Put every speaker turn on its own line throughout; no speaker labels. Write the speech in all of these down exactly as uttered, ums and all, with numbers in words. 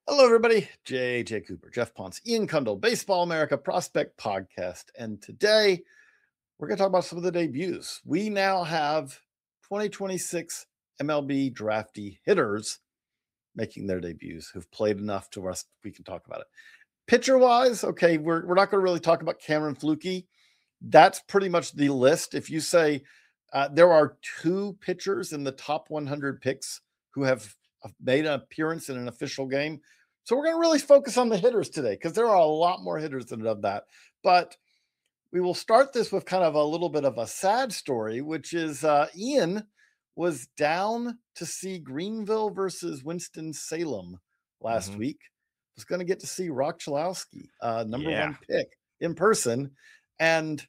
Hello, everybody. J J Cooper, Jeff Ponce, Ian Cundall, Baseball America Prospect Podcast. And today we're going to talk about some of the debuts. We now have twenty twenty-six M L B draftee hitters making their debuts who've played enough to us. We can talk about it. Pitcher wise, okay, we're, we're not going to really talk about Cameron Flukie. That's pretty much the list. If you say uh, there are two pitchers in the top one hundred picks who have made an appearance in an official game. So we're going to really focus on the hitters today because there are a lot more hitters than of that. But we will start this with kind of a little bit of a sad story, which is uh, Ian was down to see Greenville versus Winston-Salem last
mm-hmm.
week. Was going to get to see Rock Chalowski, uh, number
yeah.
one pick in person, and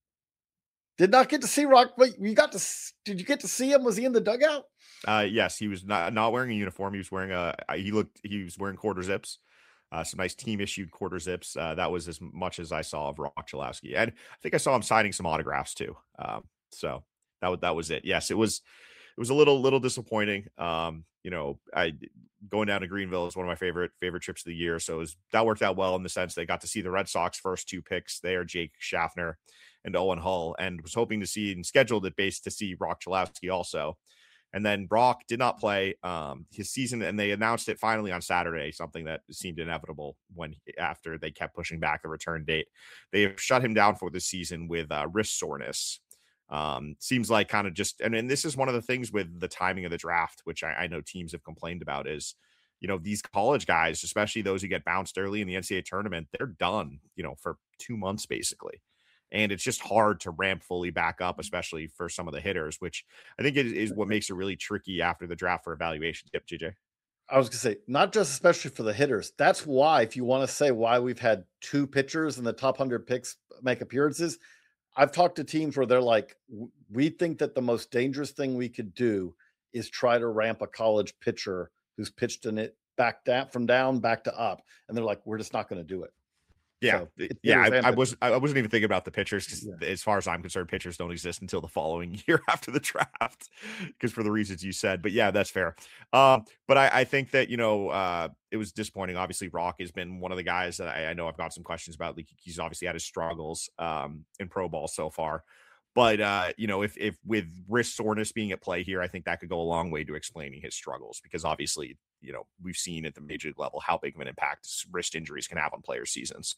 did not get to see Rock. Wait, you got to? Did you get to see him? Was he in the dugout?
Uh, yes, he was not not wearing a uniform. He was wearing a. He looked. He was wearing quarter zips. Uh, some nice team issued quarter zips. Uh, that was as much as I saw of Rock Chalowski, and I think I saw him signing some autographs too. Um, so that was that was it. Yes, it was. It was a little little disappointing. Um, you know, I going down to Greenville is one of my favorite favorite trips of the year. So it was, that worked out well in the sense they got to see the Red Sox first two picks there, Jake Schaffner and Owen Hull, and was hoping to see and scheduled it based to see Rock Chalowski also. And then Brock did not play um, his season, and they announced it finally on Saturday, something that seemed inevitable when after they kept pushing back the return date. They have shut him down for the season with uh, wrist soreness. Um, seems like kind of just, and, and this is one of the things with the timing of the draft, which I, I know teams have complained about is, you know, these college guys, especially those who get bounced early in the N C double A tournament, they're done, you know, for two months basically. And it's just hard to ramp fully back up, especially for some of the hitters, which I think is, is what makes it really tricky after the draft for evaluation. Yep, J J.
I was going to say, not just especially for the hitters. That's why, if you want to say why we've had two pitchers in the top one hundred picks make appearances, I've talked to teams where they're like, we think that the most dangerous thing we could do is try to ramp a college pitcher who's pitched in it back down from down back to up. And they're like, we're just not going to do it.
Yeah. So yeah. I, I was, I wasn't even thinking about the pitchers because yeah. as far as I'm concerned, pitchers don't exist until the following year after the draft because for the reasons you said, but yeah, that's fair. Um, but I, I think that, you know, uh, it was disappointing. Obviously Rock has been one of the guys that I, I know I've got some questions about. Like he's obviously had his struggles um, in pro ball so far, but uh, you know, if, if with wrist soreness being at play here, I think that could go a long way to explaining his struggles because obviously, you know, we've seen at the major league level how big of an impact wrist injuries can have on player seasons.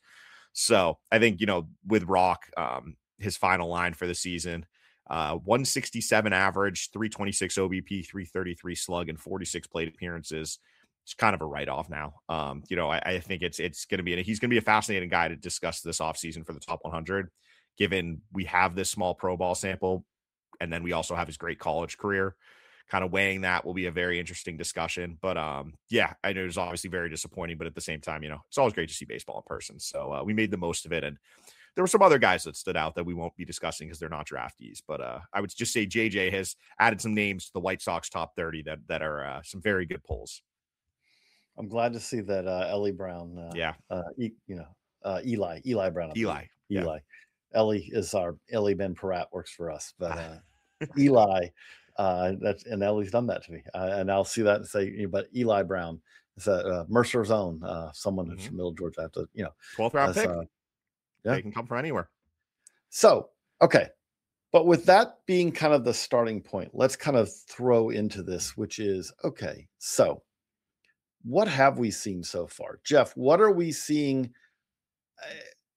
So I think, you know, with Rock, um, his final line for the season, uh, one sixty-seven average, three twenty-six O B P, three thirty-three slug, and forty-six plate appearances. It's kind of a write-off now. Um, you know, I, I think it's it's going to be, he's going to be a fascinating guy to discuss this offseason for the top one hundred, given we have this small pro ball sample, and then we also have his great college career. Kind of weighing that will be a very interesting discussion. But um, yeah, I know it was obviously very disappointing, but at the same time, you know, it's always great to see baseball in person. So uh, we made the most of it. And there were some other guys that stood out that we won't be discussing because they're not draftees. But uh, I would just say J J has added some names to the White Sox top thirty that that are uh, some very good polls.
I'm glad to see that uh, Ellie Brown. Uh,
yeah.
Uh, e- you know, uh, Eli, Eli Brown.
Eli.
Eli. Yeah. Ellie is our, Ellie Ben Parat works for us. But uh, Eli. Uh, that's and Ellie's done that to me, uh, and I'll see that and say, but Eli Brown is a uh, Mercer's own, uh, someone who's mm-hmm. from Middle Georgia. I have to, you know,
twelfth round pick.
Uh,
yeah, they can come from anywhere.
So, okay, but with that being kind of the starting point, let's kind of throw into this, which is okay. So, what have we seen so far, Jeff? What are we seeing? Uh,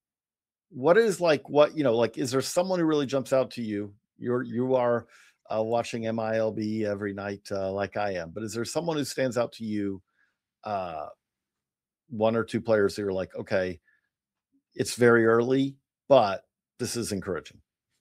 what is like what you know? Like, is there someone who really jumps out to you? You're you are. Uh, watching M I L B every night uh, like I am. But is there someone who stands out to you, uh, one or two players that you're like, okay, it's very early, but this is encouraging?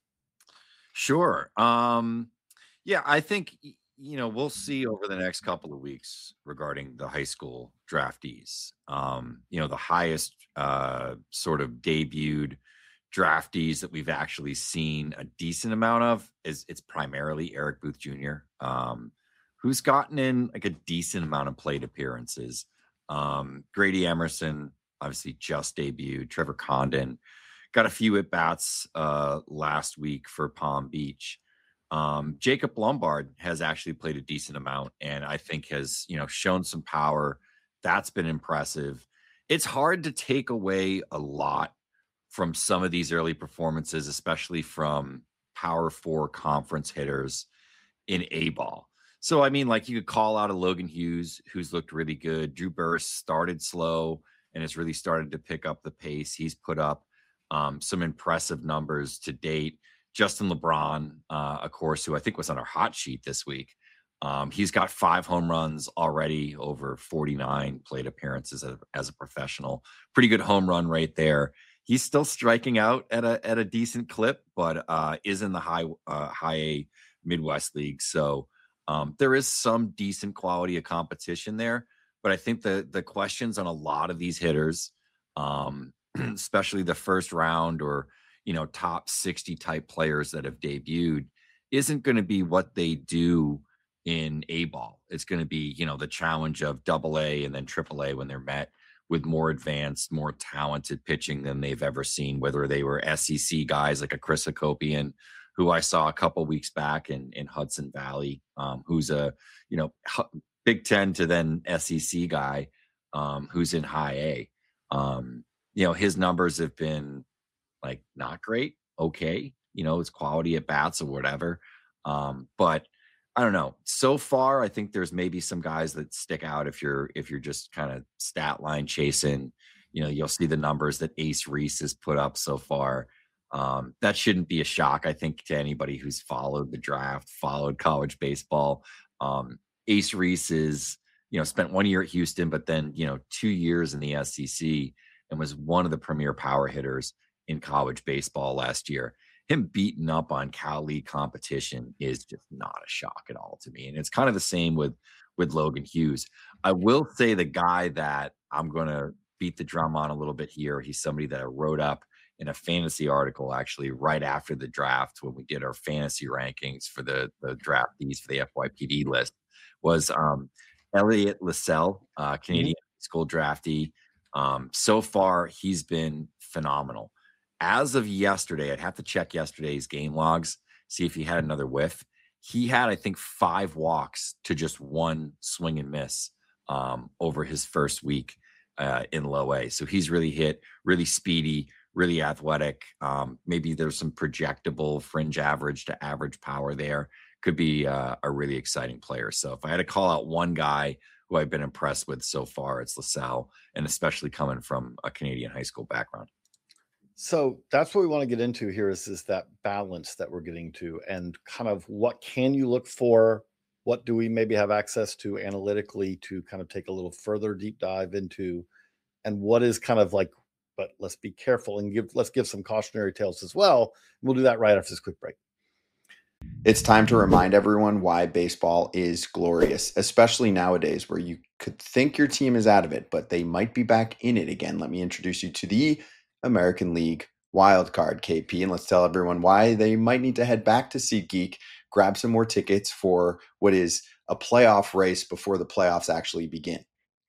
Sure. Um, yeah, I think, you know, we'll see over the next couple of weeks regarding the high school draftees. Um, you know, the highest uh, sort of debuted draftees that we've actually seen a decent amount of is it's primarily Eric Booth Junior, um, who's gotten in like a decent amount of plate appearances. Um, Grady Emerson obviously just debuted. Trevor Condon got a few at bats uh, last week for Palm Beach. Um, Jacob Lombard has actually played a decent amount and I think has, you know, shown some power That's been impressive. It's hard to take away a lot from some of these early performances, especially from Power Four conference hitters in A-ball. So, I mean, like you could call out a Logan Hughes, who's looked really good. Drew Burress started slow and has really started to pick up the pace. He's put up um, some impressive numbers to date. Justin LeBron, uh, of course, who I think was on our hot sheet this week. Um, he's got five home runs already over forty-nine plate appearances as, as a professional. Pretty good home run rate there. He's still striking out at a at a decent clip, but uh, is in the high uh, high A Midwest League. So um, there is some decent quality of competition there. But I think the the questions on a lot of these hitters, um, especially the first round or you know top sixty type players that have debuted, isn't going to be what they do in A-ball. It's going to be, you know, the challenge of double A and then triple A when they're met with more advanced, more talented pitching than they've ever seen, whether they were S E C guys like a Chris Hacopian, who I saw a couple weeks back in, in Hudson Valley, um, who's a, you know, Big Ten to then S E C guy um, who's in high A. Um, you know, his numbers have been like not great. Okay. You know, it's quality at bats or whatever. Um, but I don't know. So far, I think there's maybe some guys that stick out if you're if you're just kind of stat line chasing. You know, you'll see the numbers that Ace Reese has put up so far. Um, that shouldn't be a shock, I think, to anybody who's followed the draft, followed college baseball. Um, Ace Reese is, you know, spent one year at Houston, but then, you know, two years in the S E C and was one of the premier power hitters in college baseball last year. Him beating up on Cal League competition is just not a shock at all to me. And it's kind of the same with, with Logan Hughes. I will say the guy that I'm going to beat the drum on a little bit here, he's somebody that I wrote up in a fantasy article actually right after the draft when we did our fantasy rankings for the, the draftees for the F Y P D list, was um, Elliot Lassell, uh, Canadian mm-hmm. school draftee. Um, so far, he's been phenomenal. As of yesterday, I'd have to check yesterday's game logs, see if he had another whiff. He had, I think, five walks to just one swing and miss um, over his first week uh, in low A. So he's really hit, really speedy, really athletic. Um, maybe there's some projectable fringe average to average power there. Could be uh, a really exciting player. So if I had to call out one guy who I've been impressed with so far, it's LaSalle, and especially coming from a Canadian high school background.
So that's what we want to get into here is, is that balance that we're getting to, and kind of what can you look for? What do we maybe have access to analytically to kind of take a little further deep dive into, and what is kind of like, but let's be careful and give, let's give some cautionary tales as well. We'll do that right after this quick break.
It's time to remind everyone why baseball is glorious, especially nowadays where you could think your team is out of it, but they might be back in it again. Let me introduce you to the American League Wildcard, K P, and let's tell everyone why they might need to head back to SeatGeek, grab some more tickets for what is a playoff race before the playoffs actually begin.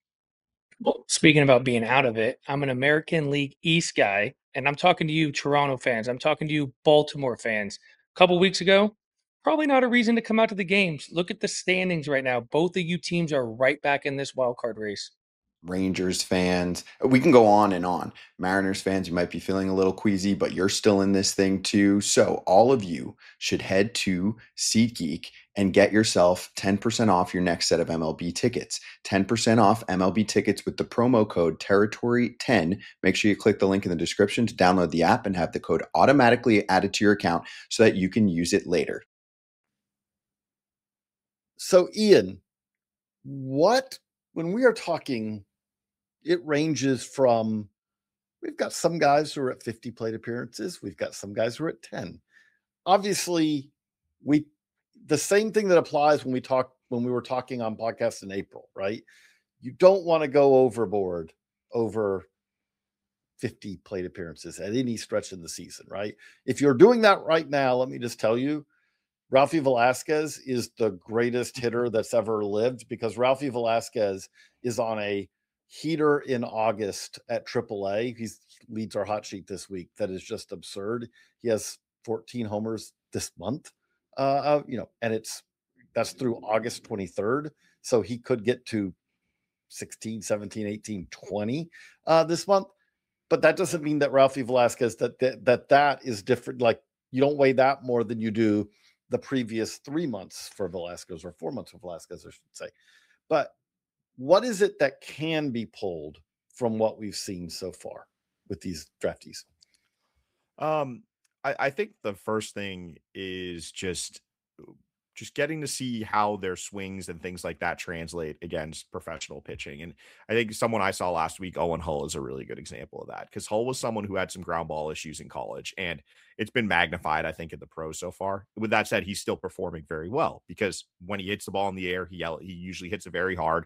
Well, speaking about being out of it, I'm an American League East guy, and I'm talking to you Toronto fans. I'm talking to you Baltimore fans. A couple weeks ago, probably not a reason to come out to the games. Look at the standings right now. Both of you teams are right back in this wild card race.
Rangers fans, we can go on and on. Mariners fans, you might be feeling a little queasy, but you're still in this thing too. So all of you should head to SeatGeek and get yourself ten percent off your next set of M L B tickets. ten percent off M L B tickets with the promo code Territory ten. Make sure you click the link in the description to download the app and have the code automatically added to your account so that you can use it later.
So Ian, what, when we are talking, it ranges from, we've got some guys who are at fifty plate appearances. We've got some guys who are at ten. Obviously, we, the same thing that applies when we talk, when we were talking on podcasts in April, right? You don't want to go overboard over fifty plate appearances at any stretch in the season, right? If you're doing that right now, let me just tell you, Ralphie Velasquez is the greatest hitter that's ever lived, because Ralphie Velasquez is on a heater in August at triple A. He leads our hot sheet this week. That is just absurd. He has fourteen homers this month, uh, you know, and it's, that's through August twenty-third. So he could get to sixteen, seventeen, eighteen, twenty uh, this month. But that doesn't mean that Ralphie Velasquez, that, that that that is different. Like, you don't weigh that more than you do the previous three months for Velasquez, or four months for Velasquez, I should say. But what is it that can be pulled from what we've seen so far with these draftees?
Um, I, I think the first thing is just just getting to see how their swings and things like that translate against professional pitching. And I think someone I saw last week, Owen Hull, is a really good example of that, because Hull was someone who had some ground ball issues in college, and it's been magnified, I think, in the pros so far. With that said, he's still performing very well, because when he hits the ball in the air, he he usually hits it very hard.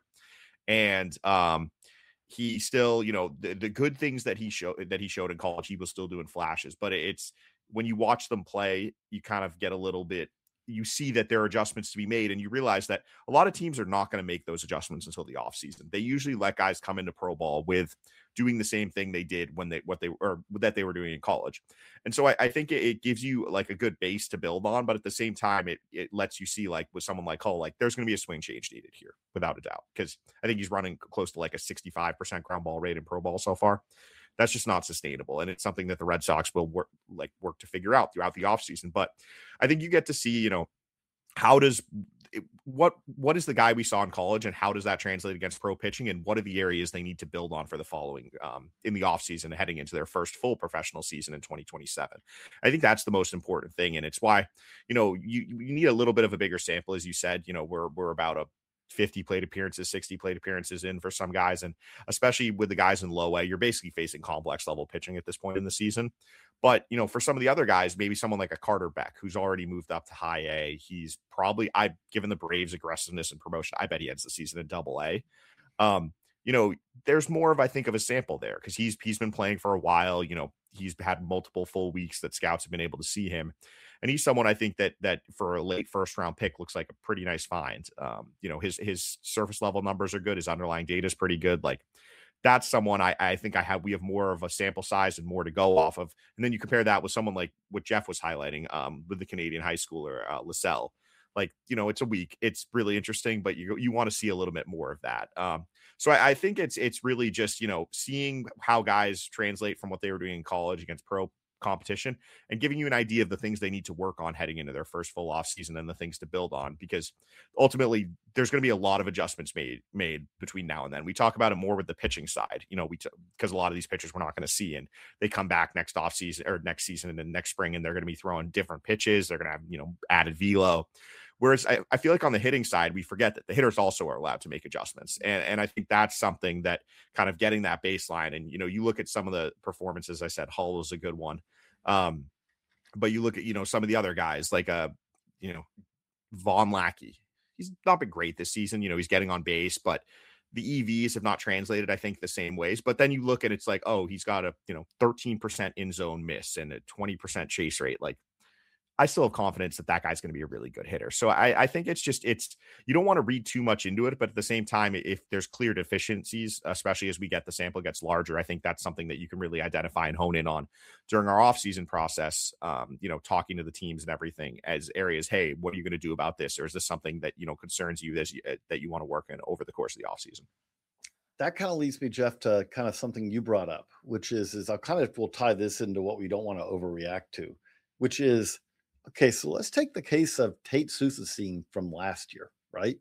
And um, he still, you know, the, the good things that he showed that he showed in college, he was still doing flashes. But it's when you watch them play, you kind of get a little bit, you see that there are adjustments to be made, and you realize that a lot of teams are not going to make those adjustments until the offseason. They usually let guys come into pro ball with doing the same thing they did when they what they or that they were doing in college. And so I, I think it, it gives you like a good base to build on, but at the same time, it it lets you see, like with someone like Hull, like there's going to be a swing change needed here without a doubt, because I think he's running close to like a sixty-five percent ground ball rate in pro ball so far. That's just not sustainable. And it's something that the Red Sox will work like work to figure out throughout the offseason. But I think you get to see, you know, how does what what is the guy we saw in college, and how does that translate against pro pitching, and what are the areas they need to build on for the following um, in the offseason heading into their first full professional season in twenty twenty-seven. I think that's the most important thing. And it's why, you know, you, you need a little bit of a bigger sample. As you said, you know, we're we're about a fifty plate appearances, sixty plate appearances in for some guys. And especially with the guys in low A, you're basically facing complex level pitching at this point in the season. But, you know, for some of the other guys, maybe someone like a Carter Beck, who's already moved up to high A, he's probably, I've given the Braves aggressiveness and promotion, I bet he ends the season in double A. Um, you know, there's more of, I think, of a sample there, because he's, he's been playing for a while. You know, he's had multiple full weeks that scouts have been able to see him. And he's someone I think that that for a late first round pick looks like a pretty nice find. Um, you know, his his surface level numbers are good. His underlying data is pretty good. Like, that's someone I, I think I have, we have more of a sample size and more to go off of. And then you compare that with someone like what Jeff was highlighting um, with the Canadian high schooler, uh, Lascelles. Like, you know, it's a week. It's really interesting, but you you want to see a little bit more of that. Um, so I, I think it's it's really just, you know, seeing how guys translate from what they were doing in college against pro competition, and giving you an idea of the things they need to work on heading into their first full off season, and the things to build on, because ultimately there's going to be a lot of adjustments made made between now and then. We talk about it more with the pitching side, you know, we because t- a lot of these pitchers we're not going to see, and they come back next off season or next season and then next spring, and they're going to be throwing different pitches. They're going to have, you know, added velo. Whereas I, I feel like on the hitting side, we forget that the hitters also are allowed to make adjustments. And, and I think that's something that kind of getting that baseline. And, you know, you look at some of the performances, I said Hull was a good one. Um, but you look at, you know, some of the other guys like, uh, you know, Vaughn Lackey, he's not been great this season. You know, he's getting on base, but the E Vs have not translated, I think, the same ways. But then you look at it's like, oh, he's got a, you know, thirteen percent in zone miss and a twenty percent chase rate. Like, I still have confidence that that guy's going to be a really good hitter. So I, I think it's just, it's, you don't want to read too much into it, but at the same time, if there's clear deficiencies, especially as we get the sample gets larger, I think that's something that you can really identify and hone in on during our offseason process, um, you know, talking to the teams and everything as areas, hey, what are you going to do about this? Or is this something that, you know, concerns you as you, uh, that you want to work in over the course of the offseason?
That kind of leads me, Jeff, to kind of something you brought up, which is, is I'll kind of, we'll tie this into what we don't want to overreact to, which is, okay, so let's take the case of Tate Suthasing from last year, right?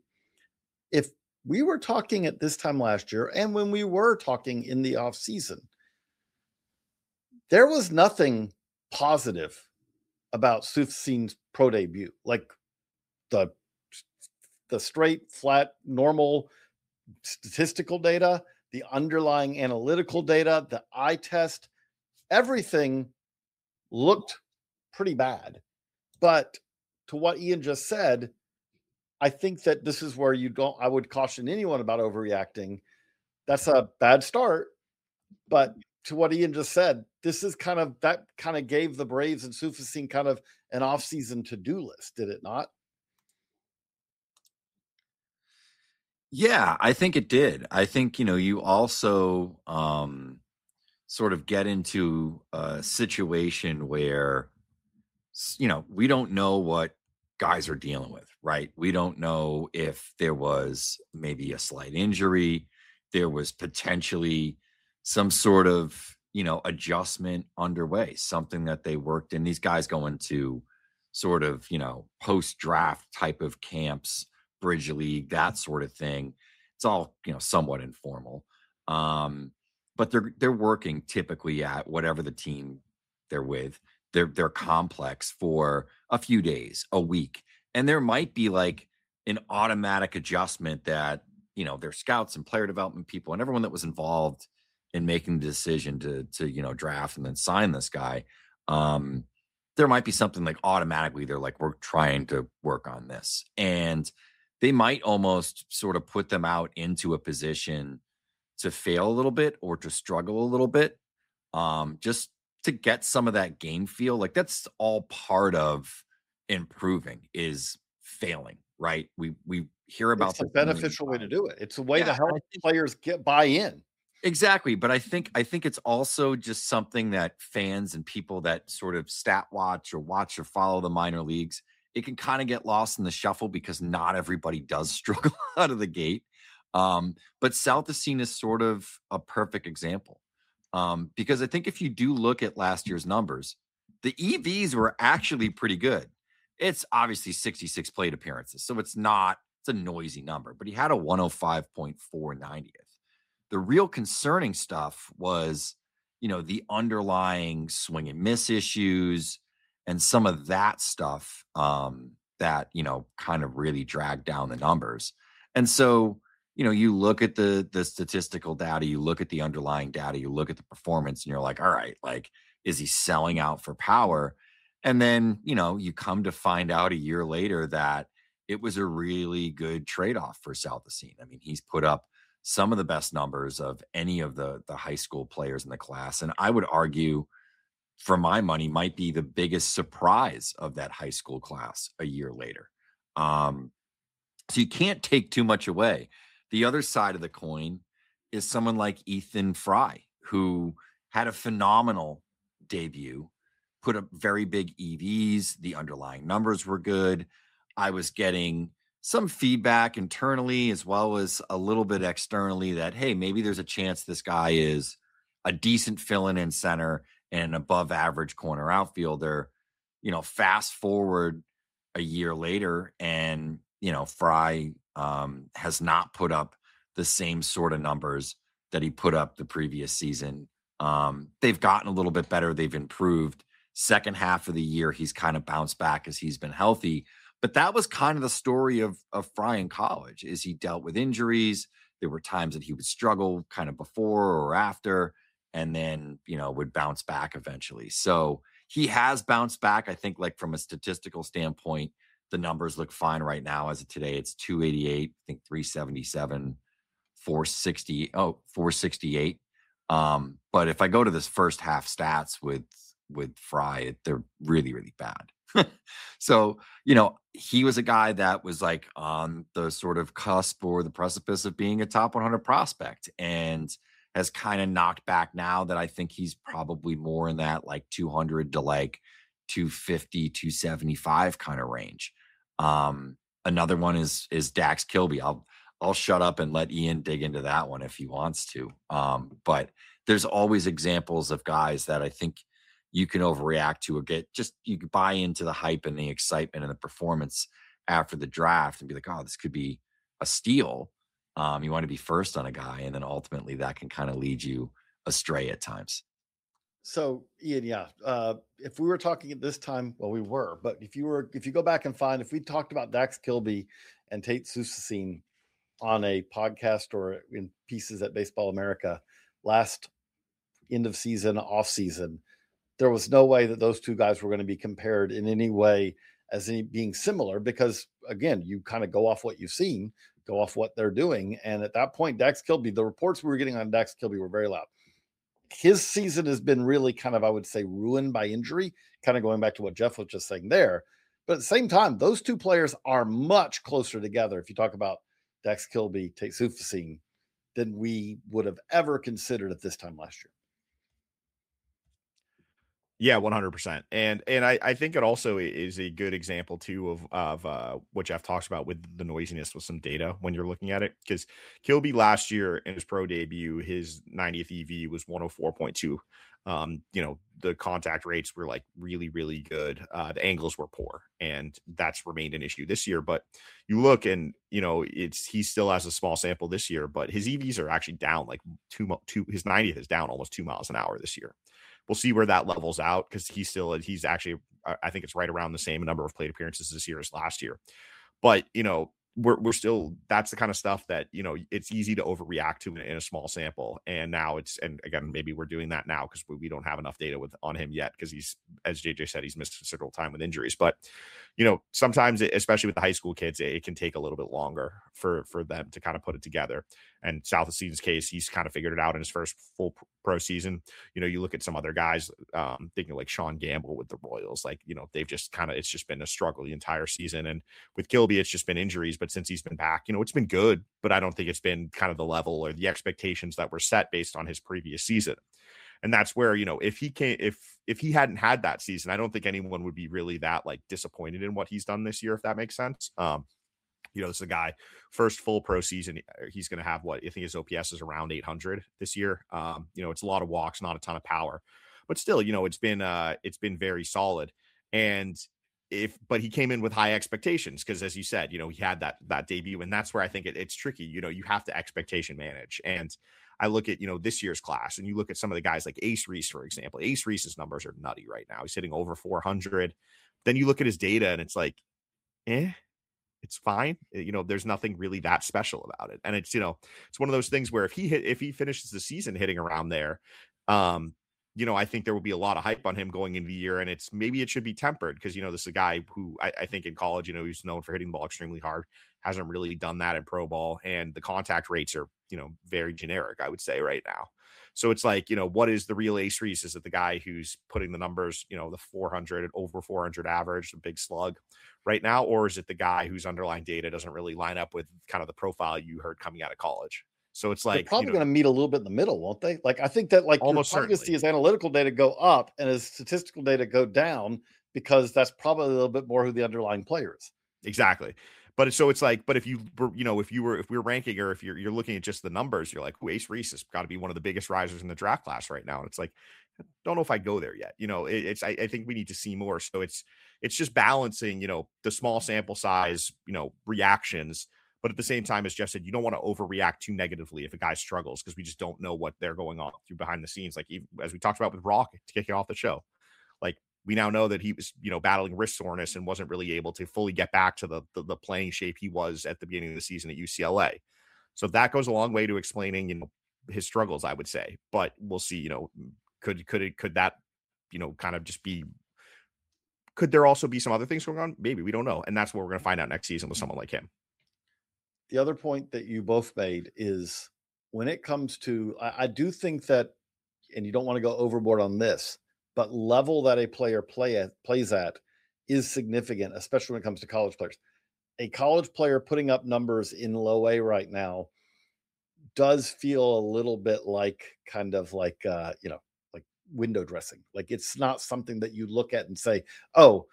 If we were talking at this time last year, and when we were talking in the off season, there was nothing positive about Suthasing's pro debut. Like the, the straight, flat, normal statistical data, the underlying analytical data, the eye test, everything looked pretty bad. But to what Ian just said, I think that this is where you don't, I would caution anyone about overreacting. That's a bad start. But to what Ian just said, this is kind of, that kind of gave the Braves and Suthasing kind of an off-season to-do list, did it not?
Yeah, I think it did. I think, you know, you also um, sort of get into a situation where, you know, we don't know what guys are dealing with, right? We don't know if there was maybe a slight injury. there was potentially some sort of, you know, adjustment underway, something that they worked in. These guys go into sort of, you know, post-draft type of camps, bridge league, that sort of thing. It's all, you know, somewhat informal. Um, but they're they're working typically at whatever the team they're with. They're they're complex for a few days, a week. And there might be like an automatic adjustment that, you know, their scouts and player development people and everyone that was involved in making the decision to to, you know, draft and then sign this guy. Um, there might be something like automatically they're like, we're trying to work on this. And they might almost sort of put them out into a position to fail a little bit or to struggle a little bit, um, just to get some of that game feel. Like that's all part of improving is failing, right? We we hear about
it's a beneficial way to do it. It's a way
yeah,
to help players get buy in.
Exactly. But I think I think it's also just something that fans and people that sort of stat watch or watch or follow the minor leagues, it can kind of get lost in the shuffle because not everybody does struggle out of the gate. Um, but Southocene is sort of a perfect example. Um, because I think if you do look at last year's numbers, the E Vs were actually pretty good. It's obviously sixty-six plate appearances, so it's not, it's a noisy number, but he had a one oh five point four ninetieth. The real concerning stuff was, you know, the underlying swing and miss issues and some of that stuff um, that, you know, kind of really dragged down the numbers. And so, you know, you look at the the statistical data, you look at the underlying data, you look at the performance, and you're like, all right, like, is he selling out for power? And then, you know, you come to find out a year later that it was a really good trade-off for Southocene. I mean, he's put up some of the best numbers of any of the the high school players in the class. And I would argue, for my money, might be the biggest surprise of that high school class a year later. Um, so you can't take too much away. The other side of the coin is someone like Ethan Fry, who had a phenomenal debut, put up very big E Vs. The underlying numbers were good. I was getting some feedback internally as well as a little bit externally that, hey, maybe there's a chance this guy is a decent fill-in in center and an above average corner outfielder. You know, fast forward a year later and, you know, Fry um, has not put up the same sort of numbers that he put up the previous season. Um, they've gotten a little bit better. They've improved. Second half of the year, he's kind of bounced back as he's been healthy. But that was kind of the story of, of Fry in college, is he dealt with injuries. There were times that he would struggle kind of before or after, and then, you know, would bounce back eventually. So he has bounced back. I think, like, from a statistical standpoint, the numbers look fine right now. As of today, it's two eighty-eight, I think three seventy-seven, four sixty, oh, four sixty-eight. Um, but if I go to this first half stats with, with Fry, they're really, really bad. So, you know, he was a guy that was like on the sort of cusp or the precipice of being a top one hundred prospect, and has kind of knocked back now that I think he's probably more in that like two hundred to like two fifty, two seventy-five kind of range. Um, another one is, is Dax Kilby. I'll, I'll shut up and let Ian dig into that one if he wants to. Um, but there's always examples of guys that I think you can overreact to or get just, you can buy into the hype and the excitement and the performance after the draft and be like, oh, this could be a steal. Um, you want to be first on a guy, and then ultimately that can kind of lead you astray at times.
So Ian, yeah, uh, if we were talking at this time, well, we were, but if you were, if you go back and find, if we talked about Dax Kilby and Tate Southocene on a podcast or in pieces at Baseball America last end of season, off season, there was no way that those two guys were going to be compared in any way as any being similar, because again, you kind of go off what you've seen, go off what they're doing. And at that point, Dax Kilby, the reports we were getting on Dax Kilby were very loud. His season has been really kind of, I would say, ruined by injury, kind of going back to what Jeff was just saying there. But at the same time, those two players are much closer together, if you talk about Dax Kilby, Tate Southocene, than we would have ever considered at this time last year.
Yeah, one hundred percent. And and I, I think it also is a good example too of of uh, what Jeff talks about with the noisiness with some data when you're looking at it. Because Kilby last year in his pro debut, his ninetieth E V was one oh four point two. Um, you know, the contact rates were like really, really good. Uh, the angles were poor, and that's remained an issue this year. But you look and, you know, it's he still has a small sample this year, but his E Vs are actually down like two, two his ninetieth is down almost two miles an hour this year. We'll see where that levels out because he's still he's actually I think it's right around the same number of plate appearances this year as last year. But you know, we're we're still that's the kind of stuff that, you know, it's easy to overreact to in, in a small sample. And now it's and again, maybe we're doing that now because we, we don't have enough data with on him yet because he's, as J J said, he's missed considerable time with injuries. But you know, sometimes it, especially with the high school kids, it, it can take a little bit longer for for them to kind of put it together. And South Esteem's case, he's kind of figured it out in his first full pro season. You know, you look at some other guys, um, thinking like Sean Gamble with the Royals, like, you know, they've just kind of, it's just been a struggle the entire season. And with Kilby, it's just been injuries. But since he's been back, you know, it's been good, but I don't think it's been kind of the level or the expectations that were set based on his previous season. And that's where, you know, if he can't, if, if he hadn't had that season, I don't think anyone would be really that like disappointed in what he's done this year, if that makes sense. Um, You know, this is a guy, first full pro season. He's going to have what I think his O P S is around eight hundred this year. Um, you know, it's a lot of walks, not a ton of power, but still, you know, it's been uh, it's been very solid. And if, but he came in with high expectations because, as you said, you know, he had that that debut, and that's where I think it, it's tricky. You know, you have to expectation manage. And I look at, you know, this year's class, and you look at some of the guys like Ace Reese, for example. Ace Reese's numbers are nutty right now. He's hitting over four hundred. Then you look at his data, and it's like, eh. It's fine. You know, there's nothing really that special about it. And it's, you know, it's one of those things where if he hit, if he finishes the season hitting around there, um, you know, I think there will be a lot of hype on him going into the year, and it's maybe it should be tempered because, you know, this is a guy who I, I think in college, you know, he's known for hitting the ball extremely hard, hasn't really done that in pro ball, and the contact rates are, you know, very generic, I would say right now. So it's like, you know, what is the real Ace Reese? Is it the guy who's putting the numbers, you know, the four hundred, over four hundred average, the big slug right now? Or is it the guy whose underlying data doesn't really line up with kind of the profile you heard coming out of college? So it's like,
they're probably
you know,
going to meet a little bit in the middle, won't they? Like, I think that like
almost
you're probably going to see his analytical data go up and his statistical data go down because that's probably a little bit more who the underlying player is.
Exactly. But so it's like, but if you were, you know, if you were, if we were ranking, or if you're, you're looking at just the numbers, you're like, oh, Ace Reese has got to be one of the biggest risers in the draft class right now. And it's like, don't know if I go there yet. You know, it, it's, I, I think we need to see more. So it's, it's just balancing, you know, the small sample size, you know, reactions. But at the same time, as Jeff said, you don't want to overreact too negatively if a guy struggles, because we just don't know what they're going on through behind the scenes. Like, even, as we talked about with Rock to kick it off the show, like, we now know that he was, you know, battling wrist soreness and wasn't really able to fully get back to the, the the playing shape he was at the beginning of the season at U C L A. So that goes a long way to explaining, you know, his struggles, I would say. But we'll see, you know, could could it could that, you know, kind of just be, could there also be some other things going on? Maybe, we don't know. And that's what we're going to find out next season with someone like him.
The other point that you both made is when it comes to, I, I do think that, and you don't want to go overboard on this, but level that a player play at, plays at is significant, especially when it comes to college players. A college player putting up numbers in low A right now does feel a little bit like kind of like, uh, you know, like window dressing. Like, it's not something that you look at and say, oh,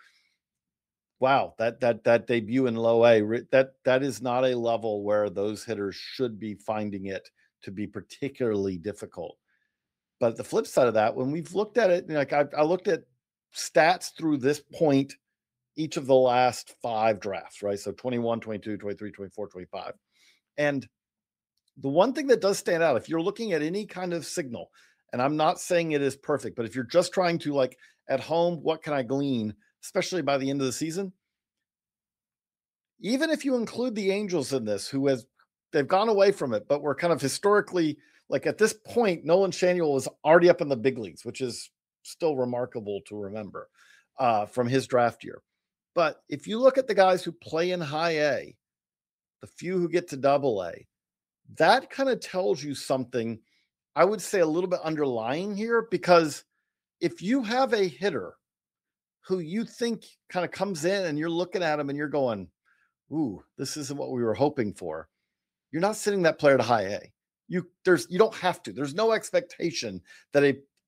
wow, that that that debut in low A, that that is not a level where those hitters should be finding it to be particularly difficult. But the flip side of that, when we've looked at it, you know, like I, I looked at stats through this point, each of the last five drafts, right? So twenty-one, twenty-two, twenty-three, twenty-four, twenty-five. And the one thing that does stand out, if you're looking at any kind of signal, and I'm not saying it is perfect, but if you're just trying to, like, at home, what can I glean, especially by the end of the season? Even if you include the Angels in this, who has, they've gone away from it, but we're kind of historically, like, at this point, Nolan Schanuel was already up in the big leagues, which is still remarkable to remember uh, from his draft year. But if you look at the guys who play in high A, the few who get to double A, that kind of tells you something, I would say, a little bit underlying here, because if you have a hitter who you think kind of comes in and you're looking at him and you're going, ooh, this isn't what we were hoping for, you're not sending that player to high A. You there's you don't have to. There's no expectation that a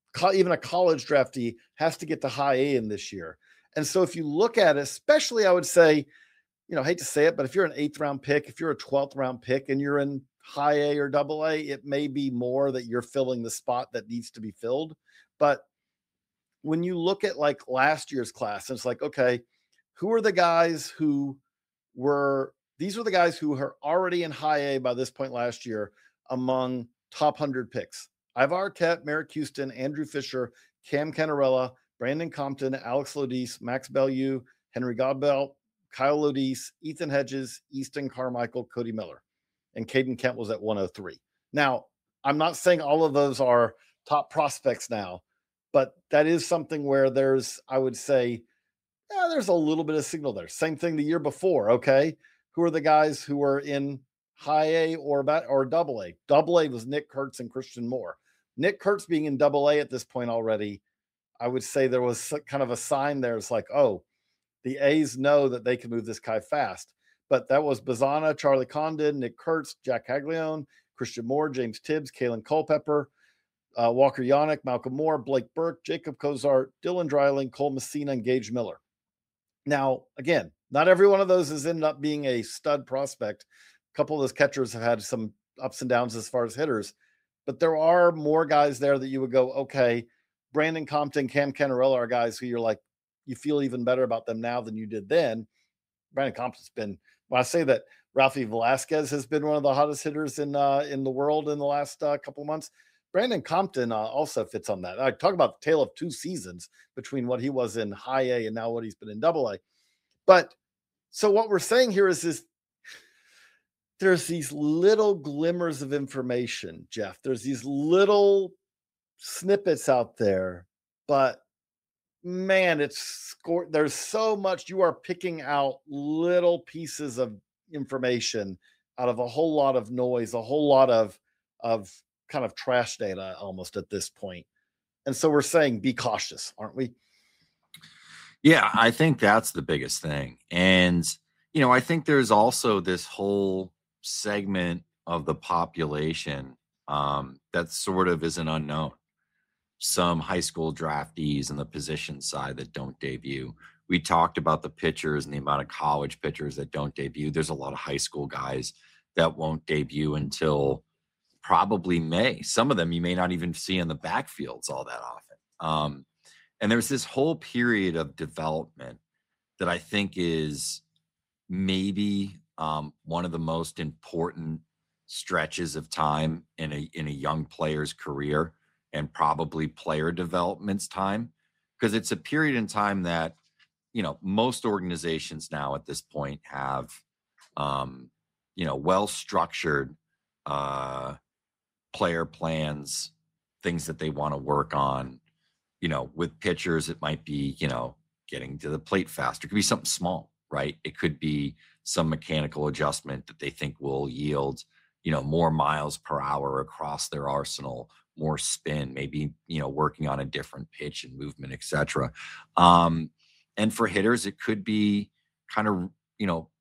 even a college draftee has to get to high A in this year. And so if you look at it, especially I would say, you know, I hate to say it, but if you're an eighth round pick, if you're a twelfth round pick and you're in high A or double A, it may be more that you're filling the spot that needs to be filled. But when you look at like last year's class, it's like, okay, who are the guys who were, these are the guys who are already in high A by this point last year among top one hundred picks. Ivar Arquette, Merrick Houston, Andrew Fisher, Cam Cannarella, Brandon Compton, Alex Lodice, Max Bellew, Henry Godbell, Kyle Lodice, Ethan Hedges, Easton Carmichael, Cody Miller, and Caden Kent was at one oh three. Now, I'm not saying all of those are top prospects now, but that is something where there's, I would say, yeah, there's a little bit of signal there. Same thing the year before. Okay. Who are the guys who are in high A or about, or double A? Double A was Nick Kurtz and Christian Moore. Nick Kurtz being in double A at this point already, I would say there was kind of a sign there. It's like, oh, the A's know that they can move this guy fast. But that was Bazana, Charlie Condon, Nick Kurtz, Jack Caglione, Christian Moore, James Tibbs, Kalen Culpepper, uh, Walker Yannick, Malcolm Moore, Blake Burke, Jacob Cozart, Dylan Dreiling, Cole Messina, and Gage Miller. Now, again, not every one of those has ended up being a stud prospect. A couple of those catchers have had some ups and downs as far as hitters, but there are more guys there that you would go, okay, Brandon Compton, Cam Cannarella are guys who you're like, you feel even better about them now than you did then. Brandon Compton's been, when I say that Ralphie Velasquez has been one of the hottest hitters in uh, in the world in the last uh, couple of months, Brandon Compton uh, also fits on that. I talk about the tale of two seasons between what he was in high A and now what he's been in double A. But so what we're saying here is this, there's these little glimmers of information, Jeff. There's these little snippets out there, but man, it's scored. There's so much. You are picking out little pieces of information out of a whole lot of noise, a whole lot of, of kind of trash data almost at this point. And so we're saying, be cautious, aren't we?
Yeah, I think that's the biggest thing. And, you know, I think there's also this whole segment of the population um, that sort of is an unknown. Some high school draftees in the position side that don't debut. We talked about the pitchers and the amount of college pitchers that don't debut. There's a lot of high school guys that won't debut until probably May. Some of them you may not even see in the backfields all that often. Um, and there's this whole period of development that I think is maybe um, one of the most important stretches of time in a in a young player's career, and probably player development's time, because it's a period in time that, you know, most organizations now at this point have, um, you know, well-structured uh, player plans, things that they want to work on. You know, with pitchers, it might be, you know, getting to the plate faster. It could be something small, right? It could be some mechanical adjustment that they think will yield, you know, more miles per hour across their arsenal, more spin, maybe, you know, working on a different pitch and movement, et cetera. Um, and for hitters, it could be kind of, you know,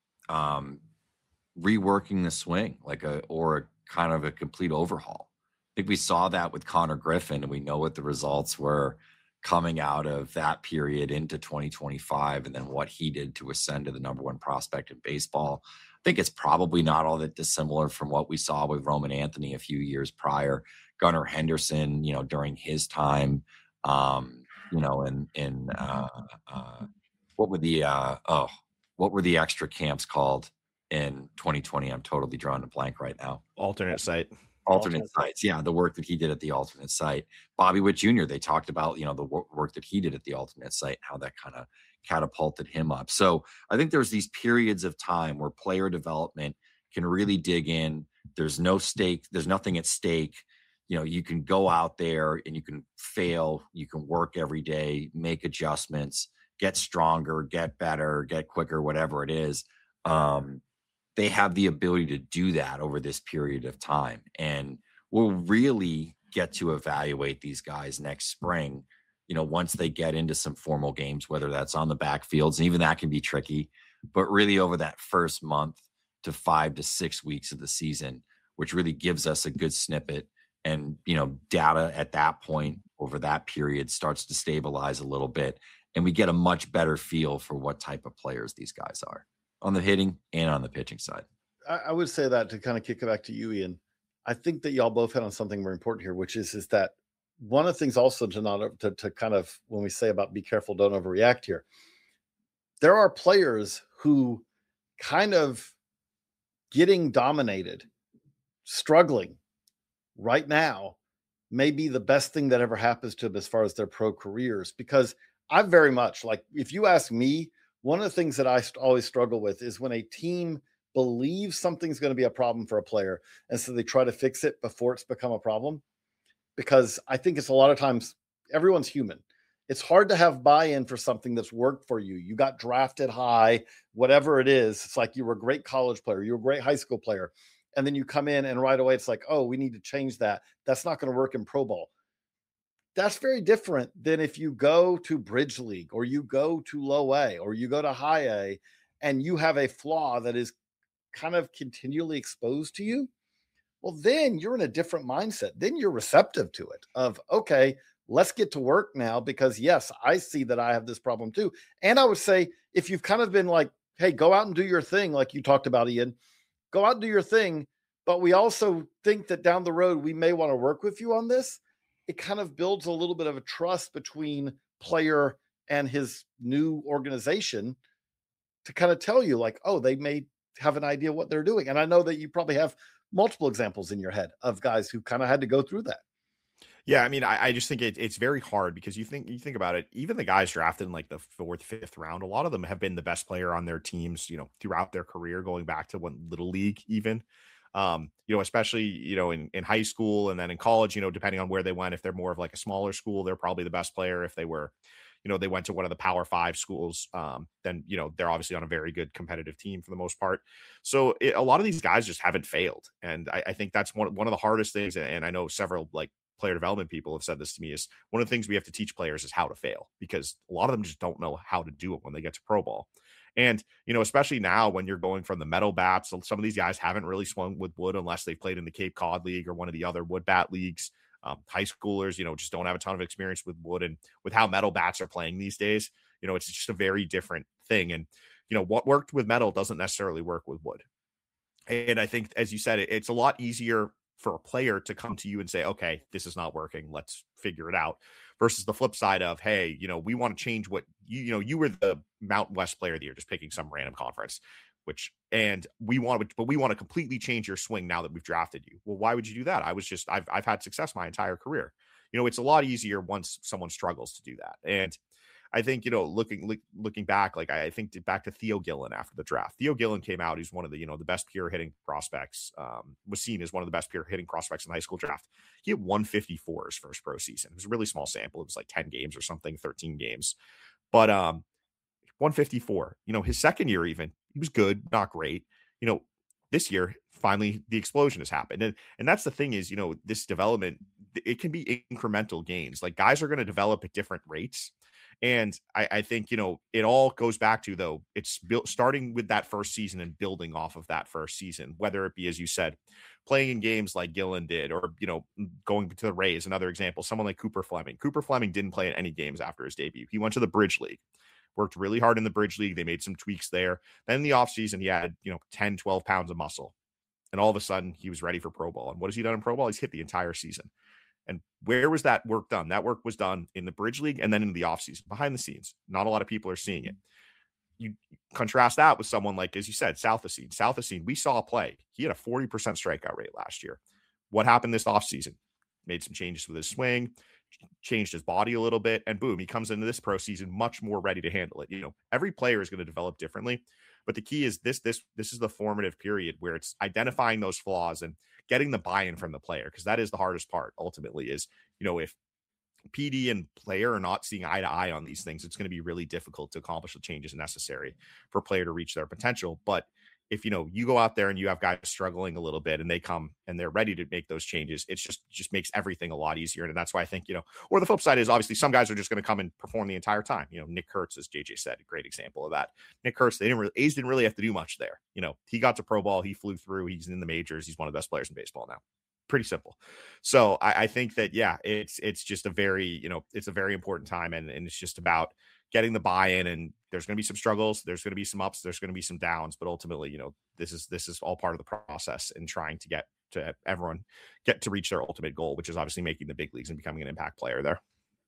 um, reworking the swing, like a, or a kind of a complete overhaul. I think we saw that with Connor Griffin, and we know what the results were coming out of that period into twenty twenty-five, and then what he did to ascend to the number one prospect in baseball. I think it's probably not all that dissimilar from what we saw with Roman Anthony a few years prior. Gunnar Henderson, you know, during his time, um, you know, in in uh, uh, what were the uh, oh, what were the extra camps called in twenty twenty? I'm totally drawing a blank right now.
Alternate site.
Alternate, alternate sites, yeah, the work that he did at the alternate site. Bobby Witt Junior, they talked about, you know, the work that he did at the alternate site, how that kind of catapulted him up. So I think there's these periods of time where player development can really dig in. There's no stake. There's nothing at stake. You know, you can go out there and you can fail. You can work every day, make adjustments, get stronger, get better, get quicker, whatever it is. Um, they have the ability to do that over this period of time. And we'll really get to evaluate these guys next spring, you know, once they get into some formal games, whether that's on the backfields, and even that can be tricky, but really over that first month to five to six weeks of the season, which really gives us a good snippet and, you know, data at that point over that period starts to stabilize a little bit, and we get a much better feel for what type of players these guys are on the hitting and on the pitching side.
I, I would say that to kind of kick it back to you, Ian. I think that y'all both hit on something more important here, which is is that one of the things also to not to, to kind of, when we say about be careful, don't overreact here, there are players who kind of getting dominated, struggling right now may be the best thing that ever happens to them as far as their pro careers. Because I very much, like, if you ask me, one of the things that I always struggle with is when a team believes something's going to be a problem for a player, and so they try to fix it before it's become a problem. Because I think it's a lot of times, everyone's human. It's hard to have buy-in for something that's worked for you. You got drafted high, whatever it is. It's like you were a great college player. You were a great high school player. And then you come in and right away it's like, oh, we need to change that. That's not going to work in pro ball. That's very different than if you go to Bridge League or you go to low A or you go to high A and you have a flaw that is kind of continually exposed to you. Well, then you're in a different mindset. Then you're receptive to it of, okay, let's get to work now, because yes, I see that I have this problem too. And I would say, if you've kind of been like, hey, go out and do your thing, like you talked about, Ian, go out and do your thing. But we also think that down the road, we may want to work with you on this. It kind of builds a little bit of a trust between player and his new organization to kind of tell you like, oh, they may have an idea what they're doing. And I know that you probably have multiple examples in your head of guys who kind of had to go through that.
Yeah, I mean, I, I just think it, it's very hard because you think you think about it, even the guys drafted in like the fourth, fifth round, a lot of them have been the best player on their teams, you know, throughout their career, going back to one little league even. Um, you know, especially, you know, in, in high school and then in college, you know, depending on where they went, if they're more of like a smaller school, they're probably the best player. If they were, you know, they went to one of the Power Five schools, um, then, you know, they're obviously on a very good competitive team for the most part. So it, a lot of these guys just haven't failed. And I, I think that's one, one of the hardest things. And I know several like player development people have said this to me, is one of the things we have to teach players is how to fail, because a lot of them just don't know how to do it when they get to pro ball. And, you know, especially now when you're going from the metal bats, some of these guys haven't really swung with wood unless they've played in the Cape Cod League or one of the other wood bat leagues. Um, high schoolers, you know, just don't have a ton of experience with wood, and with how metal bats are playing these days, you know, it's just a very different thing. And, you know, what worked with metal doesn't necessarily work with wood. And I think, as you said, it, it's a lot easier for a player to come to you and say, okay, this is not working, let's figure it out, versus the flip side of, hey, you know, we want to change what you, you know, you were the Mountain West player of the year, just picking some random conference, which, and we want to, but we want to completely change your swing now that we've drafted you. Well, why would you do that? I was just, I've, I've had success my entire career. You know, it's a lot easier once someone struggles to do that. And I think, you know, looking look, looking back, like I think back to Theo Gillen after the draft. Theo Gillen came out. He's one of the, you know, the best pure hitting prospects, um, was seen as one of the best pure hitting prospects in the high school draft. He had one fifty-four his first pro season. It was a really small sample. It was like ten games or something, thirteen games. But um, one fifty-four, you know, his second year even, he was good, not great. You know, this year, finally, the explosion has happened. And, and that's the thing is, you know, this development, it can be incremental gains. Like guys are going to develop at different rates. And I, I think, you know, it all goes back to, though, it's built starting with that first season and building off of that first season, whether it be, as you said, playing in games like Gillen did, or, you know, going to the Rays, another example, someone like Cooper Fleming. Cooper Fleming didn't play in any games after his debut. He went to the Bridge League, worked really hard in the Bridge League. They made some tweaks there. Then in the offseason, he had, you know, ten, twelve pounds of muscle. And all of a sudden, he was ready for pro ball. And what has he done in pro ball? He's hit the entire season. And where was that work done? That work was done in the Bridge League and then in the offseason, behind the scenes. Not a lot of people are seeing it. You contrast that with someone like, as you said, Southacene. Southacene, we saw a play. He had a forty percent strikeout rate last year. What happened this offseason? Made some changes with his swing, changed his body a little bit, and boom, he comes into this pro season much more ready to handle it. You know, every player is going to develop differently, but the key is this, this, this is the formative period where it's identifying those flaws and getting the buy-in from the player, because that is the hardest part ultimately. Is, you know, if P D and player are not seeing eye to eye on these things, it's going to be really difficult to accomplish the changes necessary for a player to reach their potential. But if, you know, you go out there and you have guys struggling a little bit and they come and they're ready to make those changes, it's just, just makes everything a lot easier. And that's why I think, you know, or the flip side is obviously some guys are just going to come and perform the entire time. You know, Nick Kurtz, as J J said, a great example of that. Nick Kurtz, they didn't really, A's didn't really have to do much there. You know, he got to pro ball, he flew through, he's in the majors. He's one of the best players in baseball now. pretty simple. So I, I think that, yeah, it's, it's just a very, you know, it's a very important time, and, and it's just about getting the buy-in, and there's going to be some struggles. There's going to be some ups. There's going to be some downs, but ultimately, you know, this is, this is all part of the process and trying to get to everyone get to reach their ultimate goal, which is obviously making the big leagues and becoming an impact player there.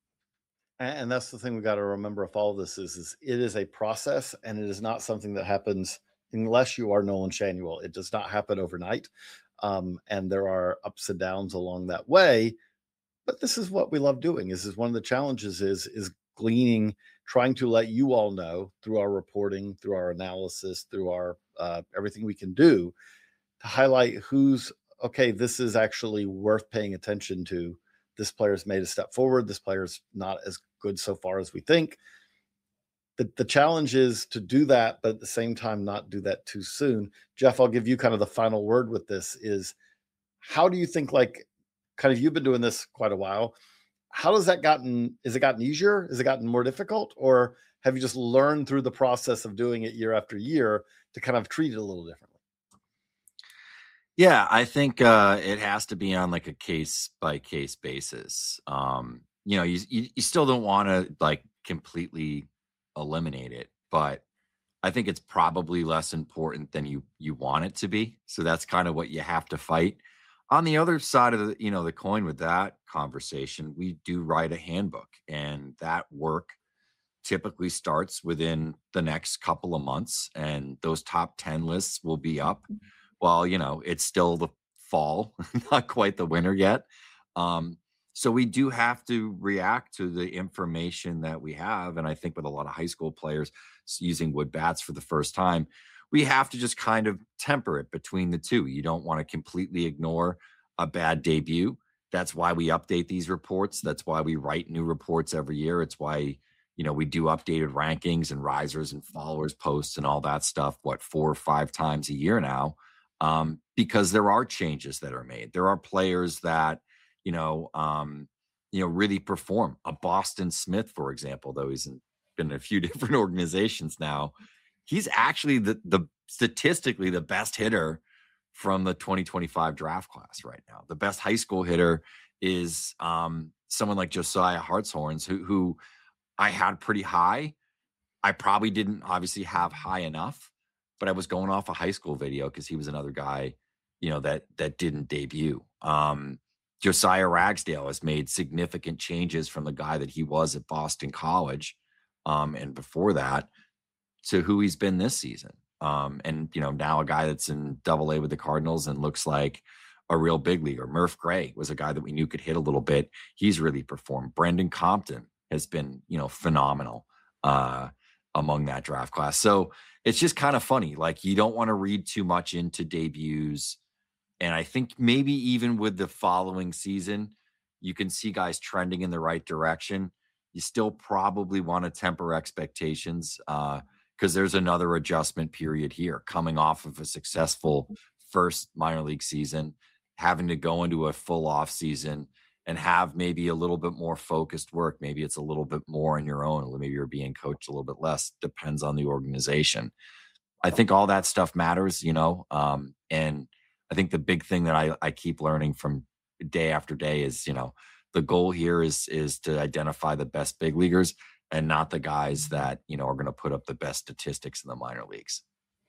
And that's the thing we got to remember if all of this is, is it is a process, and it is not something that happens unless you are Nolan Schanuel. It does not happen overnight. Um, and there are ups and downs along that way, but this is what we love doing. This is one of the challenges is, is gleaning, trying to let you all know through our reporting, through our analysis, through our, uh, everything we can do to highlight who's okay. This is actually worth paying attention to. This player's made a step forward. This player's not as good so far as we think. The, the challenge is to do that, but at the same time, not do that too soon. Jeff, I'll give you kind of the final word with this is how do you think, like, kind of, you've been doing this quite a while. How does that gotten, is it gotten easier? Has it gotten more difficult? Or have you just learned through the process of doing it year after year to kind of treat it a little differently?
Yeah, I think uh, it has to be on like a case by case basis. Um, you know, you, you, you still don't want to like completely eliminate it, but I think it's probably less important than you you want it to be. So that's kind of what you have to fight. On the other side of the, you know, the coin with that conversation, we do write a handbook, and that work typically starts within the next couple of months, and those top ten lists will be up. Well, you know, it's still the fall, not quite the winter yet. Um, So we do have to react to the information that we have. And I think with a lot of high school players using wood bats for the first time, we have to just kind of temper it between the two. You don't want to completely ignore a bad debut. That's why we update these reports. That's why we write new reports every year. It's why, you know, we do updated rankings and risers and followers posts and all that stuff, what, four or five times a year now, um, because there are changes that are made. There are players that, you know, um, you know, really perform. A Boston Smith, for example, though he's in, been in a few different organizations now, he's actually the, the statistically the best hitter from the twenty twenty-five draft class right now. The best high school hitter is um, someone like Josiah Hartshorns, who, who I had pretty high. I probably didn't obviously have high enough, but I was going off a high school video because he was another guy, you know, that that didn't debut. Um, Josiah Ragsdale has made significant changes from the guy that he was at Boston College, um, and before that, to who he's been this season. Um, and, you know, now a guy that's in double A with the Cardinals and looks like a real big leaguer. Murph Gray was a guy that we knew could hit a little bit. He's really performed. Brendan Compton has been, you know, phenomenal uh, among that draft class. So it's just kind of funny. Like, you don't want to read too much into debuts. And I think maybe even with the following season, you can see guys trending in the right direction. You still probably want to temper expectations uh, because there's another adjustment period here coming off of a successful first minor league season, having to go into a full off season and have maybe a little bit more focused work. Maybe it's a little bit more on your own. Maybe you're being coached a little bit less. Depends on the organization. I think all that stuff matters, you know, um, and I think the big thing that I, I keep learning from day after day is, you know, the goal here is is to identify the best big leaguers and not the guys that, you know, are going to put up the best statistics in the minor leagues.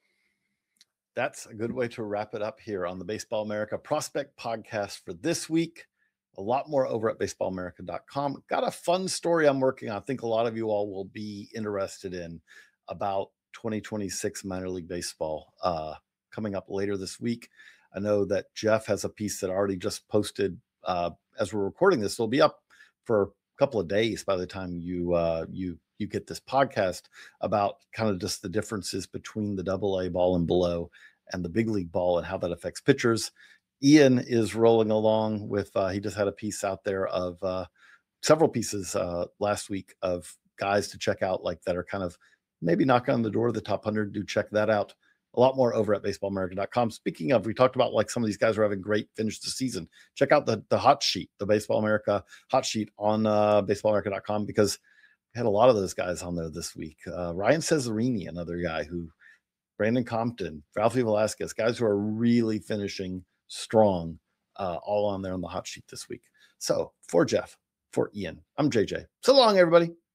That's a good way to wrap it up here on the Baseball America Prospect Podcast for this week. A lot more over at baseball america dot com. Got a fun story I'm working on. I think a lot of you all will be interested in about twenty twenty-six minor league baseball uh, coming up later this week. I know that Jeff has a piece that already just posted uh, as we're recording this. It'll be up for a couple of days by the time you uh, you you get this podcast about kind of just the differences between the double A ball and below and the big league ball and how that affects pitchers. Ian is rolling along with, uh, he just had a piece out there of uh, several pieces uh, last week of guys to check out, like that are kind of maybe knocking on the door of the top one hundred. Do check that out. A lot more over at baseball america dot com. Speaking of, we talked about like some of these guys are having great finish to season. Check out the, the hot sheet, the Baseball America hot sheet on uh, baseball america dot com, because we had a lot of those guys on there this week. Uh, Ryan Cesarini, another guy who, Brandon Compton, Ralphie Velasquez, guys who are really finishing strong uh, all on there on the hot sheet this week. So for Jeff, for Ian, I'm J J. So long, everybody.